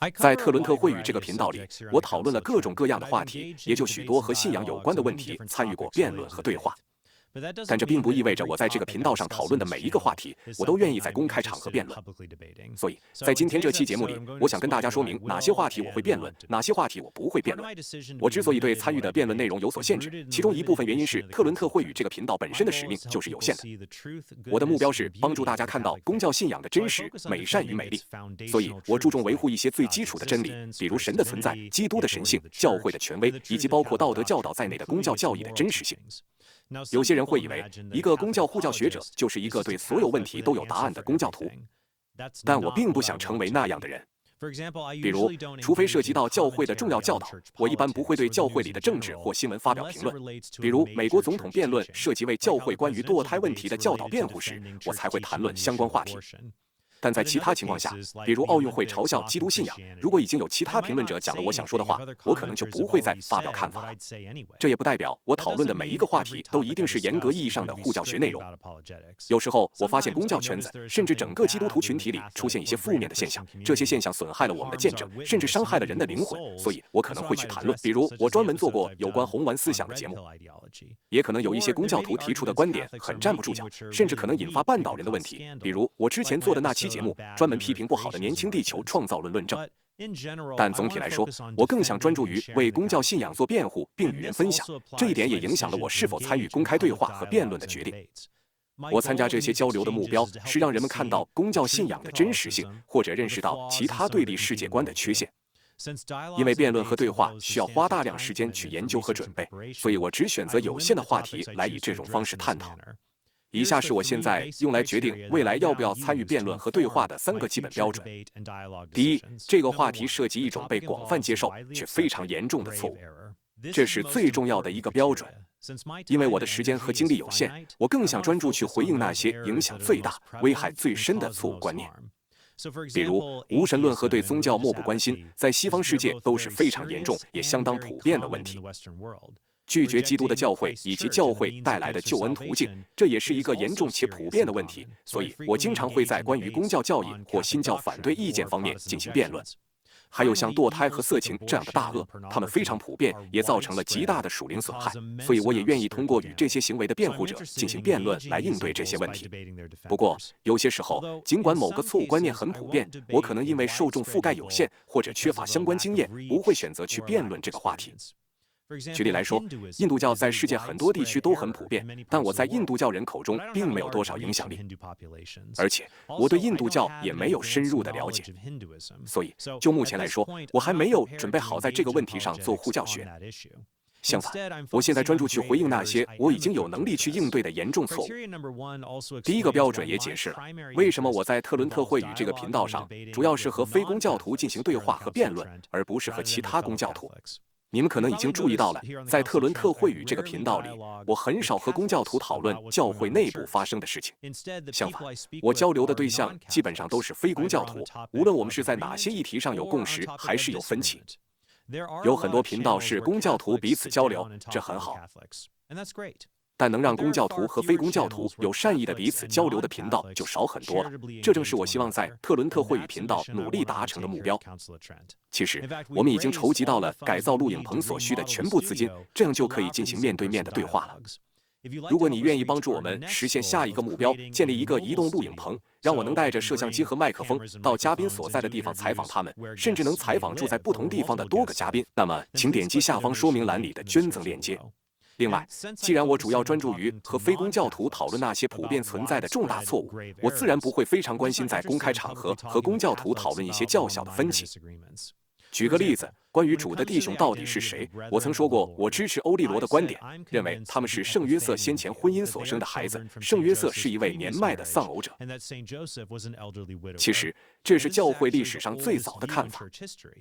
在特伦特会语这个频道里，我讨论了各种各样的话题，也就许多和信仰有关的问题参与过辩论和对话。但这并不意味着我在这个频道上讨论的每一个话题，我都愿意在公开场合辩论。所以，在今天这期节目里，我想跟大家说明哪些话题我会辩论，哪些话题我不会辩论。我之所以对参与的辩论内容有所限制，其中一部分原因是特伦特会语这个频道本身的使命就是有限的。我的目标是帮助大家看到公教信仰的真实、美善与美丽，所以我注重维护一些最基础的真理，比如神的存在、基督的神性、教会的权威，以及包括道德教导在内的公教教义的真实性。有些人会以为，一个公教护教学者就是一个对所有问题都有答案的公教徒，但我并不想成为那样的人。比如，除非涉及到教会的重要教导，我一般不会对教会里的政治或新闻发表评论。比如，美国总统辩论涉及为教会关于堕胎问题的教导辩护时，我才会谈论相关话题。但在其他情况下，比如奥运会嘲笑基督信仰，如果已经有其他评论者讲了我想说的话，我可能就不会再发表看法了。这也不代表我讨论的每一个话题都一定是严格意义上的护教学内容。有时候我发现公教圈子，甚至整个基督徒群体里出现一些负面的现象，这些现象损害了我们的见证，甚至伤害了人的灵魂，所以我可能会去谈论。比如，我专门做过有关红丸思想的节目，也可能有一些公教徒提出的观点很站不住脚，甚至可能引发绊倒人的问题。比如，我之前做的那期节目专门批评不好的年轻地球创造论论证。但总体来说，我更想专注于为公教信仰做辩护，并与人分享。这一点也影响了我是否参与公开对话和辩论的决定。我参加这些交流的目标是让人们看到公教信仰的真实性，或者认识到其他对立世界观的缺陷。因为辩论和对话需要花大量时间去研究和准备，所以我只选择有限的话题来以这种方式探讨。以下是我现在用来决定未来要不要参与辩论和对话的3个基本标准。第一，这个话题涉及一种被广泛接受却非常严重的错误，这是最重要的一个标准。因为我的时间和精力有限，我更想专注去回应那些影响最大、危害最深的错误观念。比如无神论和对宗教漠不关心，在西方世界都是非常严重也相当普遍的问题。拒绝基督的教会以及教会带来的救恩途径，这也是一个严重且普遍的问题，所以我经常会在关于公教教义或新教反对意见方面进行辩论。还有像堕胎和色情这样的大恶，它们非常普遍，也造成了极大的属灵损害，所以我也愿意通过与这些行为的辩护者进行辩论来应对这些问题。不过，有些时候，尽管某个错误观念很普遍，我可能因为受众覆盖有限或者缺乏相关经验，不会选择去辩论这个话题。举例来说，印度教在世界很多地区都很普遍，但我在印度教人口中并没有多少影响力，而且我对印度教也没有深入的了解，所以就目前来说，我还没有准备好在这个问题上做护教学。相反，我现在专注去回应那些我已经有能力去应对的严重错误。第一个标准也解释了为什么我在特伦特会语这个频道上主要是和非公教徒进行对话和辩论，而不是和其他公教徒。你们可能已经注意到了，在特伦特会语这个频道里，我很少和公教徒讨论教会内部发生的事情。相反，我交流的对象基本上都是非公教徒，无论我们是在哪些议题上有共识，还是有分歧。有很多频道是公教徒彼此交流，这很好。但能让公教徒和非公教徒有善意的彼此交流的频道就少很多了，这正是我希望在特伦特会语频道努力达成的目标。其实，我们已经筹集到了改造录影棚所需的全部资金，这样就可以进行面对面的对话了。如果你愿意帮助我们实现下一个目标，建立一个移动录影棚，让我能带着摄像机和麦克风到嘉宾所在的地方采访他们，甚至能采访住在不同地方的多个嘉宾，那么请点击下方说明栏里的捐赠链接。另外，既然我主要专注于和非公教徒讨论那些普遍存在的重大错误，我自然不会非常关心在公开场合和公教徒讨论一些较小的分歧。举个例子，关于主的弟兄到底是谁，我曾说过，我支持欧利罗的观点，认为他们是圣约瑟先前婚姻所生的孩子，圣约瑟是一位年迈的丧偶者。其实，这是教会历史上最早的看法。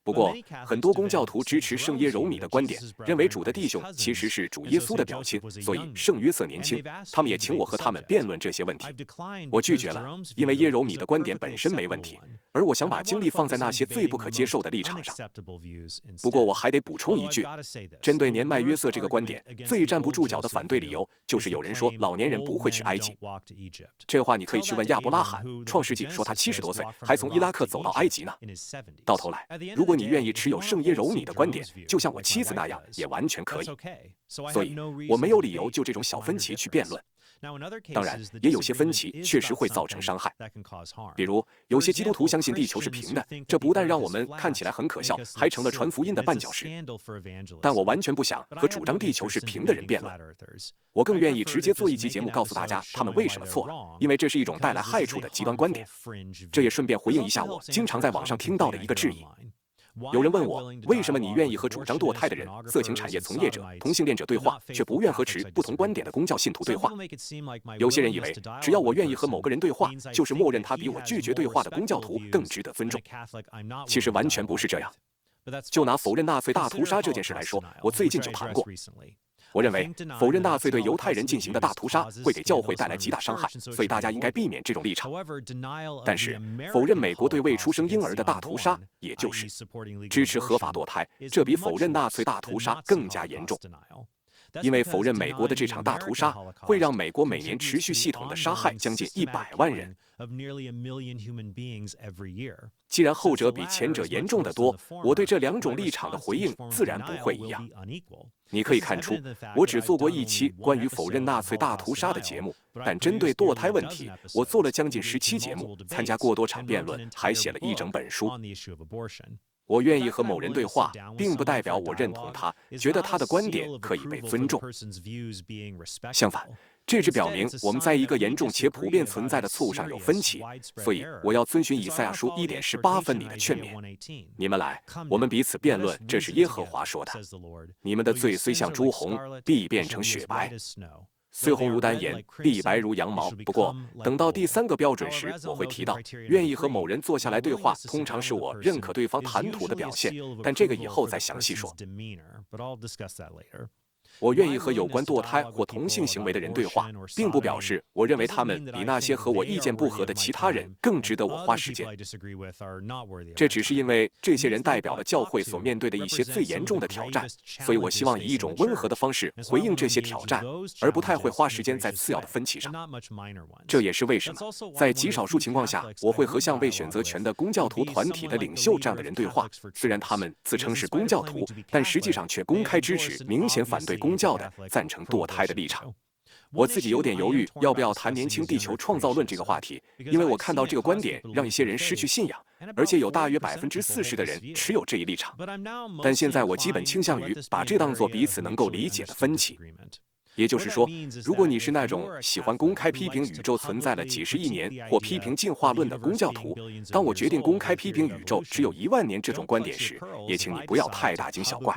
不过，很多公教徒支持圣耶柔米的观点，认为主的弟兄其实是主耶稣的表亲，所以圣约瑟年轻。他们也请我和他们辩论这些问题，我拒绝了，因为耶柔米的观点本身没问题，而我想把精力放在那些最不可接受的立场上。不过我还得补充一句，针对年迈约瑟这个观点，最站不住脚的反对理由就是有人说老年人不会去埃及。这话你可以去问亚伯拉罕，创世纪说他70多岁还从伊拉克走到埃及呢。到头来，如果你愿意持有圣耶柔米的观点，就像我妻子那样，也完全可以。所以，我没有理由就这种小分歧去辩论。当然，也有些分歧确实会造成伤害。比如，有些基督徒相信地球是平的，这不但让我们看起来很可笑，还成了传福音的绊脚石。但我完全不想和主张地球是平的人辩论。我更愿意直接做一集节目告诉大家他们为什么错了，因为这是一种带来害处的极端观点。这也顺便回应一下我经常在网上听到的一个质疑。有人问我，为什么你愿意和主张堕胎的人、色情产业从业者、同性恋者对话，却不愿和持不同观点的公教信徒对话？有些人以为，只要我愿意和某个人对话，就是默认他比我拒绝对话的公教徒更值得尊重。其实完全不是这样。就拿否认纳粹大屠杀这件事来说，我最近就谈过。我认为，否认纳粹对犹太人进行的大屠杀会给教会带来极大伤害，所以大家应该避免这种立场。但是，否认美国对未出生婴儿的大屠杀，也就是支持合法堕胎，这比否认纳粹大屠杀更加严重。因为否认美国的这场大屠杀，会让美国每年持续系统的杀害将近100万人。既然后者比前者严重得多，我对这两种立场的回应自然不会一样。你可以看出，我只做过一期关于否认纳粹大屠杀的节目，但针对堕胎问题，我做了将近10期节目，参加过多场辩论，还写了一整本书。我愿意和某人对话，并不代表我认同他，觉得他的观点可以被尊重。相反，这只表明我们在一个严重且普遍存在的错误上有分歧，所以我要遵循以赛亚书1:18分里的劝勉：你们来，我们彼此辩论，这是耶和华说的。你们的罪虽像朱红，必变成雪白；虽红如丹颜，必白如羊毛。不过，等到第3个标准时，我会提到，愿意和某人坐下来对话，通常是我认可对方谈吐的表现，但这个以后再详细说。我愿意和有关堕胎或同性行为的人对话，并不表示我认为他们比那些和我意见不合的其他人更值得我花时间。这只是因为这些人代表了教会所面对的一些最严重的挑战，所以我希望以一种温和的方式回应这些挑战，而不太会花时间在次要的分歧上。这也是为什么，在极少数情况下，我会和像为选择权的公教徒团体的领袖这样的人对话，虽然他们自称是公教徒，但实际上却公开支持明显反对公教的赞成堕胎的立场。我自己有点犹豫要不要谈年轻地球创造论这个话题，因为我看到这个观点让一些人失去信仰，而且有大约40%的人持有这一立场。但现在我基本倾向于把这当作彼此能够理解的分歧。也就是说，如果你是那种喜欢公开批评宇宙存在了几十亿年或批评进化论的公教徒，当我决定公开批评宇宙只有1万年这种观点时，也请你不要太大惊小怪。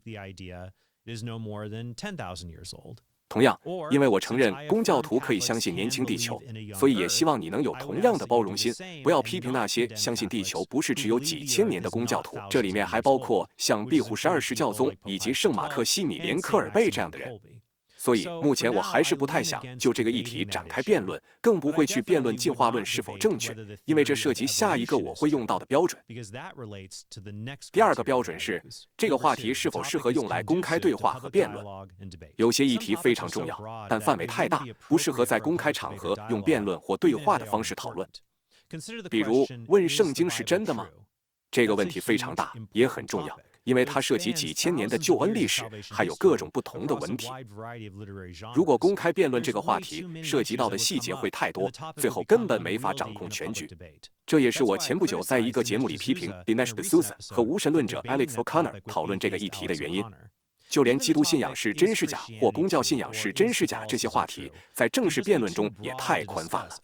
同样，因为我承认公教徒可以相信年轻地球，所以也希望你能有同样的包容心，不要批评那些相信地球不是只有几千年的公教徒。这里面还包括像庇护12世教宗以及圣马克西米连科尔贝这样的人。所以目前我还是不太想就这个议题展开辩论，更不会去辩论进化论是否正确，因为这涉及下一个我会用到的标准。第2个标准是，这个话题是否适合用来公开对话和辩论。有些议题非常重要，但范围太大，不适合在公开场合用辩论或对话的方式讨论。比如，问圣经是真的吗？这个问题非常大，也很重要。因为它涉及几千年的救恩历史，还有各种不同的文体。如果公开辩论这个话题，涉及到的细节会太多，最后根本没法掌控全局。这也是我前不久在一个节目里批评 Dinesh D'Souza 和无神论者 Alex O'Connor 讨论这个议题的原因。就连基督信仰是真是假或公教信仰是真是假这些话题，在正式辩论中也太宽泛了。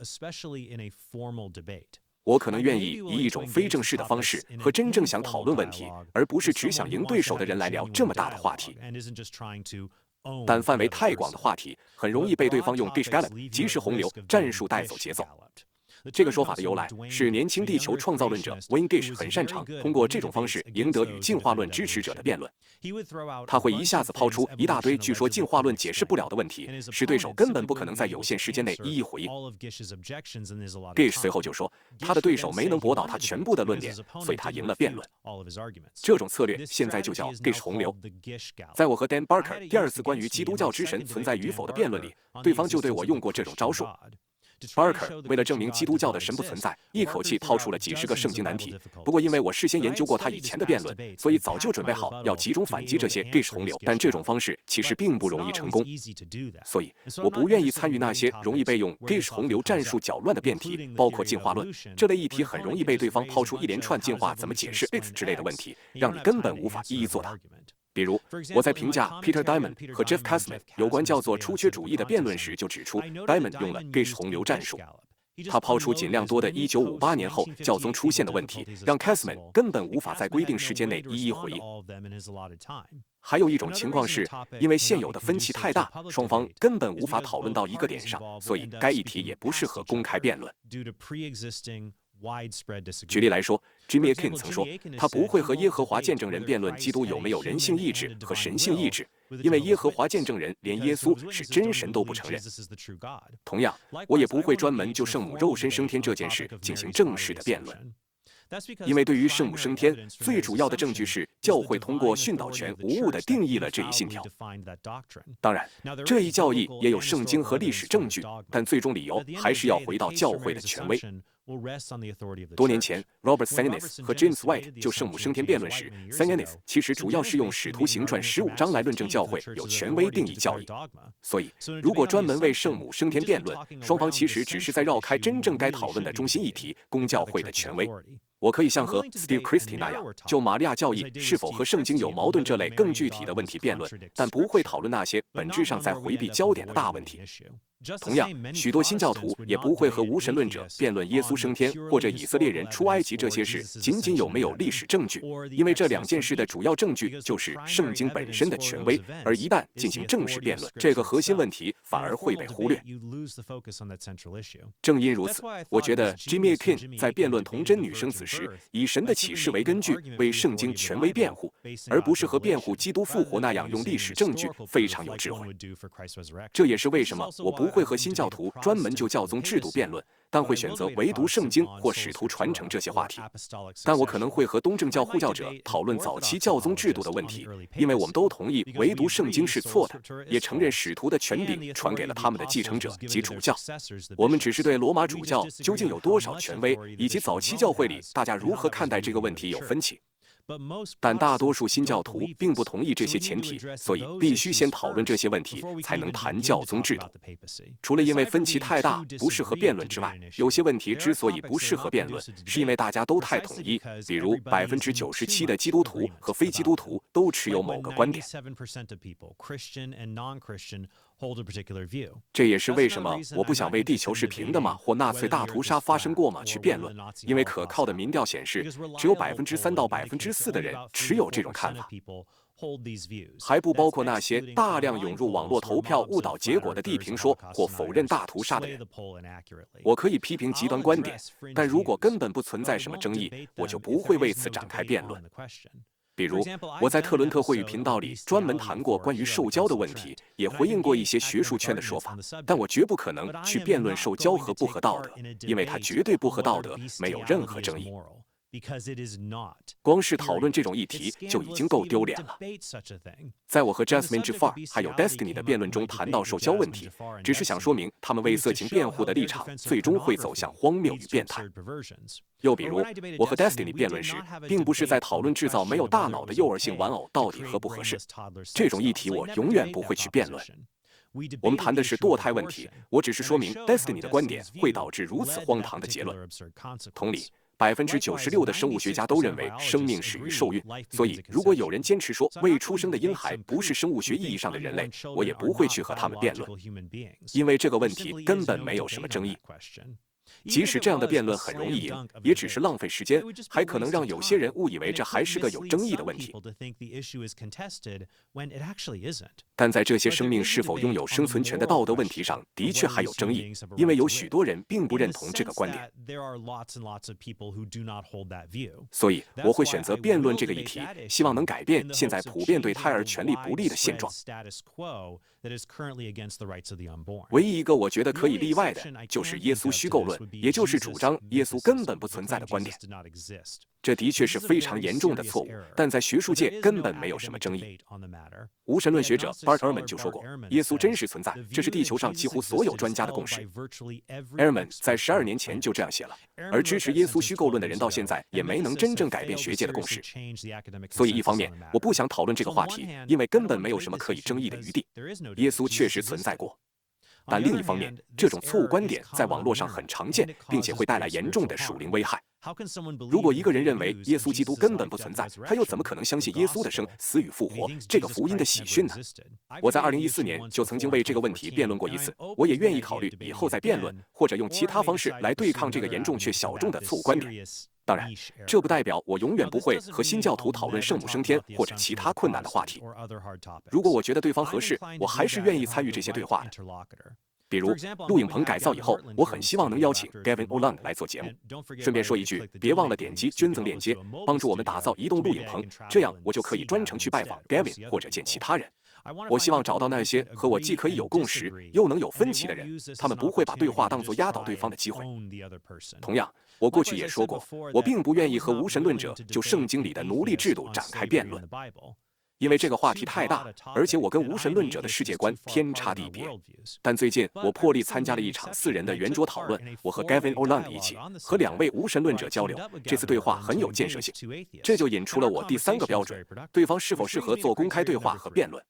我可能愿意以一种非正式的方式和真正想讨论问题，而不是只想赢对手的人来聊这么大的话题。但范围太广的话题，很容易被对方用 dish gallop 即时洪流战术带走节奏。 这个说法的由来是年轻地球创造论者 Wayne Gish 很擅长通过这种方式赢得与进化论支持者的辩论。他会一下子抛出一大堆据说进化论解释不了的问题，使对手根本不可能在有限时间内一一回应。Gish 随后就说，他的对手没能驳倒他全部的论点，所以他赢了辩论。这种策略现在就叫 Gish 洪流。在我和 Dan Barker 第二次关于基督教之神存在与否的辩论里，对方就对我用过这种招数。Barker 为了证明基督教的神不存在，一口气抛出了几十个圣经难题。不过因为我事先研究过他以前的辩论，所以早就准备好要集中反击这些 Gish 洪流。但这种方式其实并不容易成功，所以我不愿意参与那些容易被用 Gish 洪流战术搅乱的辩题，包括进化论这类议题，很容易被对方抛出一连串进化怎么解释 X 之类的问题，让你根本无法一一作答。比如，我在评价 Peter Diamond 和 Jeff Cassman 有关叫做出缺主义的辩论时，就指出 Diamond 用了 Gish 洪流战术。他抛出尽量多的1958年后教宗出现的问题，让 Cassman 根本无法在规定时间内一一回应。还有一种情况是，因为现有的分歧太大，双方根本无法讨论到一个点上，所以该议题也不适合公开辩论。举例来说 ，Jimmy Akin 曾说，他不会和耶和华见证人辩论基督有没有人性意志和神性意志，因为耶和华见证人连耶稣是真神都不承认。同样，我也不会专门就圣母肉身升天这件事进行正式的辩论。因为对于圣母升天，最主要的证据是教会通过训导权无误地定义了这一信条。当然，这一教义也有圣经和历史证据，但最终理由还是要回到教会的权威。多年前 ，Robert Sanganis 和 James White 就圣母升天辩论时 ，Sanganis 其实主要是用《使徒行传》15章来论证教会有权威定义教义。所以，如果专门为圣母升天辩论，双方其实只是在绕开真正该讨论的中心议题——公教会的权威。我可以像和 Steve Christie 那样，就玛利亚教义是否和圣经有矛盾这类更具体的问题辩论，但不会讨论那些本质上在回避焦点的大问题。同样，许多新教徒也不会和无神论者辩论耶稣升天或者以色列人出埃及这些事仅仅有没有历史证据，因为这两件事的主要证据就是圣经本身的权威，而一旦进行正式辩论，这个核心问题反而会被忽略。正因如此，我觉得 Jimmy Akin 在辩论童贞女生子时，以神的启示为根据，为圣经权威辩护，而不是和辩护基督复活那样用历史证据，非常有智慧。这也是为什么我不会和新教徒专门就教宗制度辩论，但会选择唯独圣经或使徒传承这些话题。但我可能会和东正教护教者讨论早期教宗制度的问题，因为我们都同意唯独圣经是错的，也承认使徒的权柄传给了他们的继承者及主教。我们只是对罗马主教究竟有多少权威，以及早期教会里大家如何看待这个问题有分歧。但大多数新教徒并不同意这些前提，所以必须先讨论这些问题，才能谈教宗制度。除了因为分歧太大不适合辩论之外，有些问题之所以不适合辩论，是因为大家都太统一，比如97%的基督徒和非基督徒都持有某个观点。这也是为什么我不想为地球是平的吗或纳粹大屠杀发生过吗去辩论，因为可靠的民调显示，只有3%到4%的人持有这种看法，还不包括那些大量涌入网络投票误导结果的地平说或否认大屠杀的人。我可以批评极端观点，但如果根本不存在什么争议，我就不会为此展开辩论。比如，我在特伦特会语频道里专门谈过关于受教的问题，也回应过一些学术圈的说法，但我绝不可能去辩论受教和不合道德，因为它绝对不合道德，没有任何争议。光是讨论这种议题就已经够丢脸了。在我和 Jasmine Jafar 还有 Destiny 的辩论中谈到受教问题，只是想说明他们为色情辩护的立场最终会走向荒谬与变态。又比如，我和 Destiny 辩论时，并不是在讨论制造没有大脑的幼儿性玩偶到底合不合适，这种议题我永远不会去辩论。我们谈的是堕胎问题，我只是说明 Destiny 的观点会导致如此荒唐的结论。同理，96%的生物学家都认为生命始于受孕，所以如果有人坚持说未出生的婴孩不是生物学意义上的人类，我也不会去和他们辩论，因为这个问题根本没有什么争议。即使这样的辩论很容易赢，也只是浪费时间，还可能让有些人误以为这还是个有争议的问题。 但在这些生命是否拥有生存权的道德问题上，的确还有争议，因为有许多人并不认同这个观点。所以，我会选择辩论这个议题，希望能改变现在普遍对胎儿权利不利的现状。唯一一个我觉得可以例外的，就是耶稣虚构论，也就是主张耶稣根本不存在的观点。这的确是非常严重的错误，但在学术界根本没有什么争议。无神论学者 Bart Ehrman 就说过，耶稣真实存在，这是地球上几乎所有专家的共识。Ehrman 在12年前就这样写了，而支持耶稣虚构论的人到现在也没能真正改变学界的共识。所以一方面，我不想讨论这个话题，因为根本没有什么可以争议的余地。耶稣确实存在过。但另一方面，这种错误观点在网络上很常见，并且会带来严重的属灵危害。如果一个人认为耶稣基督根本不存在，他又怎么可能相信耶稣的生、死与复活这个福音的喜讯呢？我在2014年就曾经为这个问题辩论过一次，我也愿意考虑以后再辩论，或者用其他方式来对抗这个严重却小众的错误观点。当然，这不代表我永远不会和新教徒讨论圣母升天或者其他困难的话题。如果我觉得对方合适，我还是愿意参与这些对话的。比如录影棚改造以后，我很希望能邀请 Gavin Oland 来做节目。顺便说一句，别忘了点击捐赠链接，帮助我们打造移动录影棚，这样我就可以专程去拜访 Gavin 或者见其他人。我希望找到那些和我既可以有共识，又能有分歧的人，他们不会把对话当作压倒对方的机会。同样，我过去也说过，我并不愿意和无神论者就圣经里的奴隶制度展开辩论。因为这个话题太大，而且我跟无神论者的世界观天差地别。但最近我破例参加了一场4人的圆桌讨论，我和 Gavin Oland 一起和2位无神论者交流，这次对话很有建设性。这就引出了我第3个标准：对方是否适合做公开对话和辩论。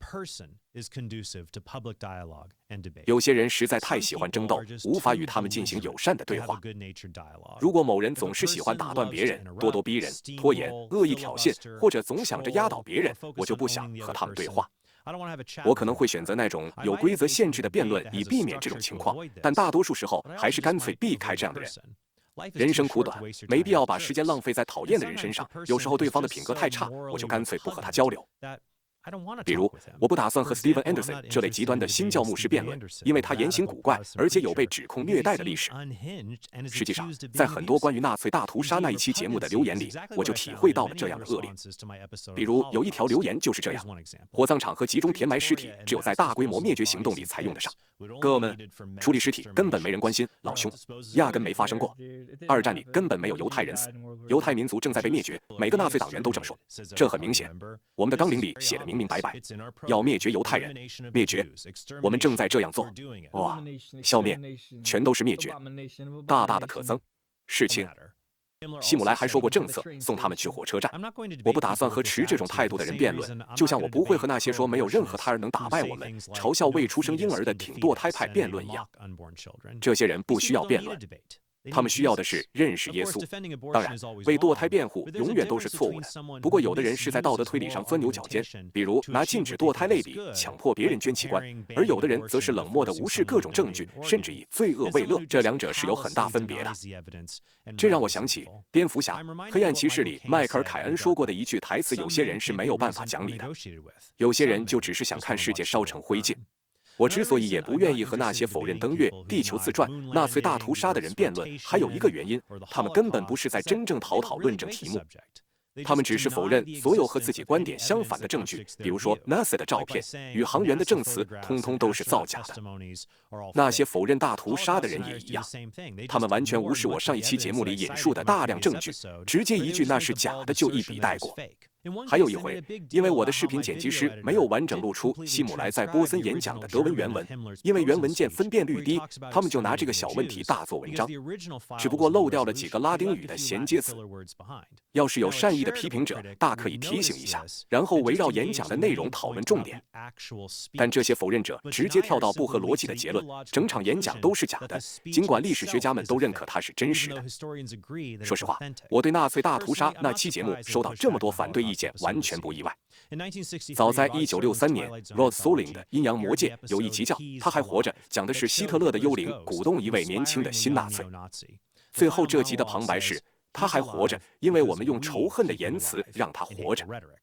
有些人实在太喜欢争斗，无法与他们进行友善的对话。如果某人总是喜欢打断别人、咄咄逼人、拖延、恶意挑衅，或者总想着压倒别人，我就不想和他们对话。我可能会选择那种有规则限制的辩论，以避免这种情况，但大多数时候还是干脆避开这样的人。人生苦短，没必要把时间浪费在讨厌的人身上。有时候对方的品格太差，我就干脆不和他交流。比如，我不打算和 Steven Anderson 这类极端的新教牧师辩论，因为他言行古怪，而且有被指控虐待的历史。实际上，在很多关于纳粹大屠杀那一期节目的留言里，我就体会到了这样的恶劣。比如，有一条留言就是这样：火葬场和集中填埋尸体只有在大规模灭绝行动里才用得上。哥们，处理尸体根本没人关心，老兄，压根没发生过。2战里根本没有犹太人死，犹太民族正在被灭绝，每个纳粹党员都这么说。这很明显，我们的纲领里写的明明白白，要灭绝犹太人，灭绝，我们正在这样做。哇，消灭，全都是灭绝，大大的可憎。事情，希姆莱还说过政策，送他们去火车站。我不打算和持这种态度的人辩论，就像我不会和那些说没有任何胎儿能打败我们、嘲笑未出生婴儿的挺堕胎派辩论一样。这些人不需要辩论。他们需要的是认识耶稣。当然，为堕胎辩护永远都是错误的。不过，有的人是在道德推理上钻牛角尖，比如拿禁止堕胎类比强迫别人捐器官；而有的人则是冷漠地无视各种证据，甚至以罪恶为乐。这两者是有很大分别的。这让我想起《蝙蝠侠：黑暗骑士》里迈克尔·凯恩说过的一句台词：有些人是没有办法讲理的，有些人就只是想看世界烧成灰烬。我之所以也不愿意和那些否认登月、地球自转、纳粹大屠杀的人辩论，还有一个原因，他们根本不是在真正讨论证题目。他们只是否认所有和自己观点相反的证据，比如说 NASA 的照片、宇航员的证词，通通都是造假的。那些否认大屠杀的人也一样，他们完全无视我上一期节目里引述的大量证据，直接一句那是假的就一笔带过。还有一回，因为我的视频剪辑师没有完整录出希姆莱在波森演讲的德文原文，因为原文件分辨率低，他们就拿这个小问题大做文章，只不过漏掉了几个拉丁语的衔接词。要是有善意的批评者，大可以提醒一下，然后围绕演讲的内容讨论重点。但这些否认者直接跳到不合逻辑的结论，整场演讲都是假的，尽管历史学家们都认可它是真实的。说实话，我对纳粹大屠杀那期节目收到这么多反对意见完全不意外。早在1963年 Rod Serling 的《阴阳魔界》有一集叫《他还活着》，讲的是希特勒的幽灵鼓动一位年轻的新纳粹。最后这集的旁白是他还活着，因为我们用仇恨的言辞让他活着。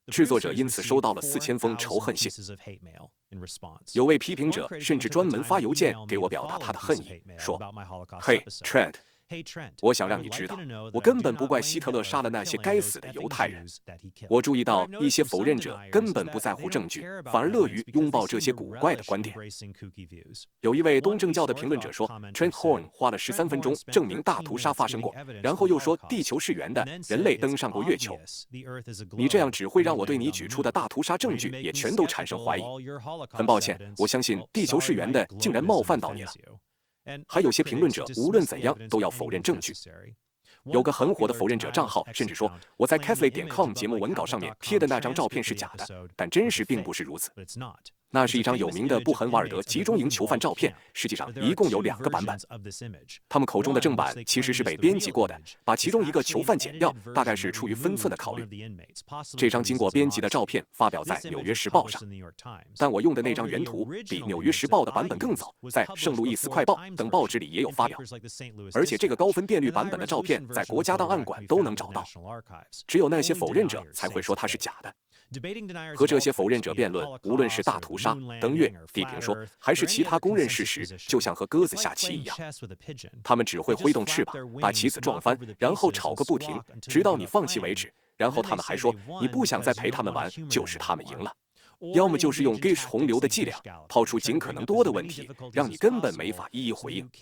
制作者因此收到了4000封仇恨信。有位批评者甚至专门发邮件给我表达他的恨意，说：“嘿 ，Trent。” 我想让你知道，我根本不怪希特勒杀了那些该死的犹太人。我注意到一些否认者根本不在乎证据，反而乐于拥抱这些古怪的观点。有一位东正教的评论者说 ，Trent Horn 花了13分钟证明大屠杀发生过，然后又说地球是圆的，人类登上过月球。你这样只会让我对你举出的大屠杀证据也全都产生怀疑。很抱歉，我相信地球是圆的竟然冒犯到你了。还有些评论者无论怎样都要否认证据。有个很火的否认者账号甚至说，我在 Catholic.com 节目文稿上面贴的那张照片是假的，但真实并不是如此。那是一张有名的布痕瓦尔德集中营囚犯照片，实际上一共有2个版本。他们口中的正版其实是被编辑过的，把其中一个囚犯剪掉，大概是出于分寸的考虑。这张经过编辑的照片发表在《纽约时报》上，但我用的那张原图比《纽约时报》的版本更早，在《圣路易斯快报》等报纸里也有发表。而且这个高分辨率版本的照片在国家档案馆都能找到，只有那些否认者才会说它是假的。和这些否认者辩论，无论是大屠杀、登月、地平说，还是其他公认事实，就像和鸽子下棋一样，他们只会挥动翅膀，把棋子撞翻，然后吵个不停，直到你放弃为止。然后他们还说，你不想再陪他们玩，就是他们赢了。要么就是用 Gish 洪流的伎俩，抛出尽可能多的问题，让你根本没法一一回应。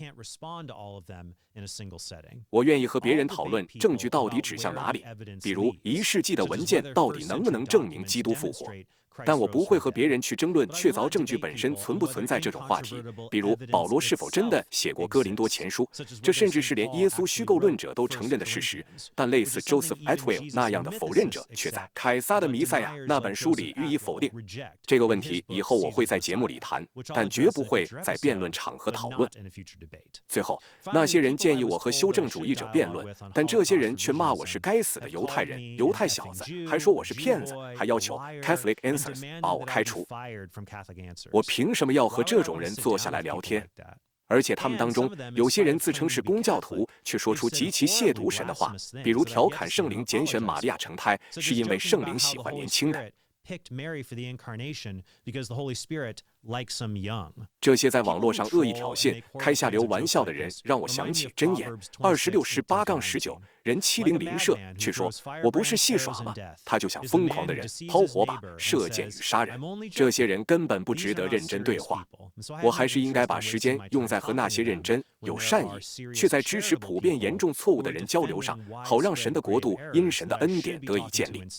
我愿意和别人讨论证据到底指向哪里，比如1世纪的文件到底能不能证明基督复活。但我不会和别人去争论确凿证据本身存不存在这种话题，比如保罗是否真的写过哥林多前书，这甚至是连耶稣虚构论者都承认的事实。但类似 Joseph Atwill 那样的否认者却在《凯撒的弥赛亚》那本书里予以否定。这个问题以后我会在节目里谈，但绝不会在辩论场合讨论。最后，那些人建议我和修正主义者辩论，但这些人却骂我是该死的犹太人、犹太小子，还说我是骗子，还要求 Catholic Answers 把我开除。我凭什么要和这种人坐下来聊天？而且他们当中有些人自称是公教徒，却说出极其亵渎神的话，比如调侃圣灵拣选玛利亚成胎是因为圣灵喜欢年轻的。这些在网络上恶意挑衅、开下流玩笑的人，让我想起箴言26:18-19，人欺凌邻舍，却说我不是戏耍吗？他就像疯狂的人，抛火把、射箭与杀人。这些人根本不值得认真对话。我还是应该把时间用在和那些认真、有善意，却在支持普遍严重错误的人交流上，好让神的国度因神的恩典得以建立。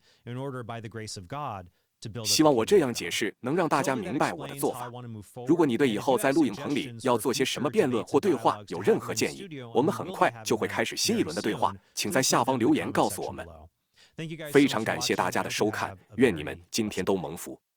希望我这样解释能让大家明白我的做法。如果你对以后在录影棚里要做些什么辩论或对话有任何建议，我们很快就会开始新一轮的对话，请在下方留言告诉我们。非常感谢大家的收看，愿你们今天都蒙福。